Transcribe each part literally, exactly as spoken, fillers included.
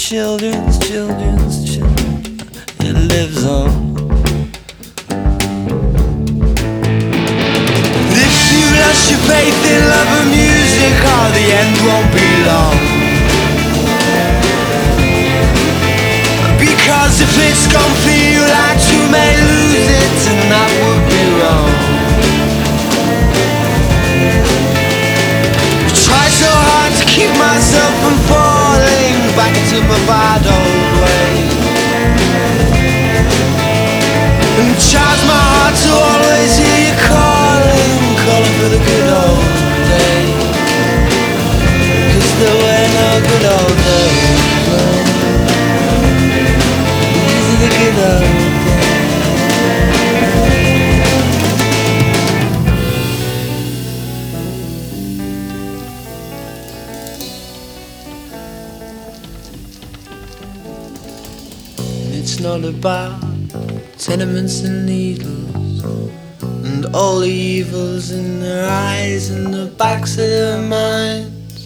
children's children's children. It lives on. If you lost your faith in love and music, oh, the end won't be long. Because if it's gone for you, like you may lose it, and that would be wrong. I try so hard to keep myself from falling back into my bad old ways, and charge my heart to always hear you calling, calling for the good old days. Cause there were no good old days. These are the good old days. It's not about tenements and needles and all the evils in their eyes and the backs of their minds.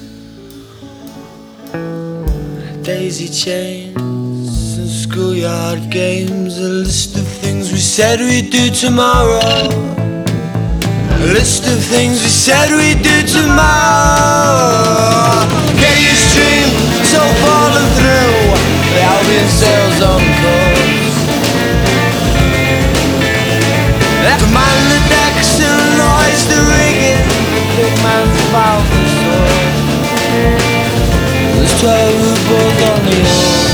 Daisy chains and schoolyard games, a list of things we said we'd do tomorrow, a list of things we said we'd do tomorrow. Get your stream so falling through the Albion sails on course. The man the decks and noise the rigging, the big man's about the sword. There's twelve rubles on the oar.